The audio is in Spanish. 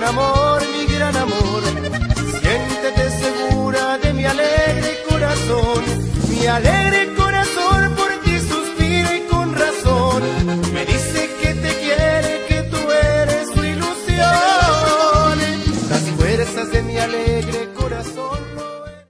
amor, mi gran amor. Siéntete segura de mi alegre corazón, mi alegre corazón.